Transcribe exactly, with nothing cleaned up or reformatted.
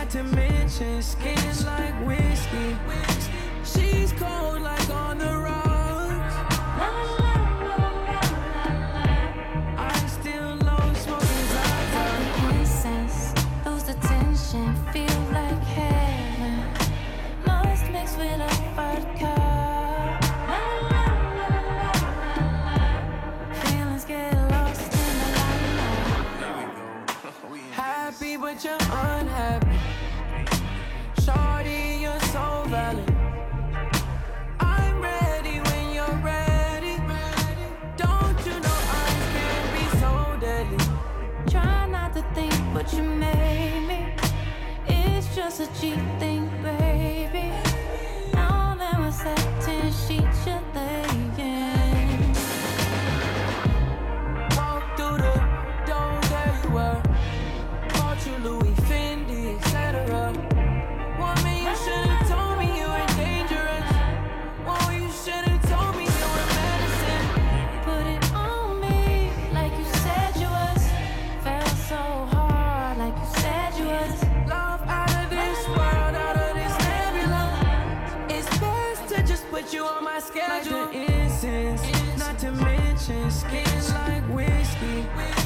Not to mention skin like whiskey. She's cold like on the rocks. I still low smoking Zaza. Incense, lose the tension, feel like heaven. Must mix with a vodka. Feelings get lost in the light. Happy but you're unhappy. Shorty, you're so valid. I'm ready when you're ready. Don't you know I can be so deadly? Try not to think what you made me. It's just a cheap thing, baby. Now that we're satin sheets you're laying. Walk through the door, there you were. Bought you Louis, Fendi, et cetera. Woman, you should've told me you were dangerous. Woman, you should've told me you were medicine. Put it on me like you said you was. Felt so hard like you said you was. Love out of this world, out of this nebula. It's best to just put you on my schedule. Like the incense, not to mention skin like whiskey.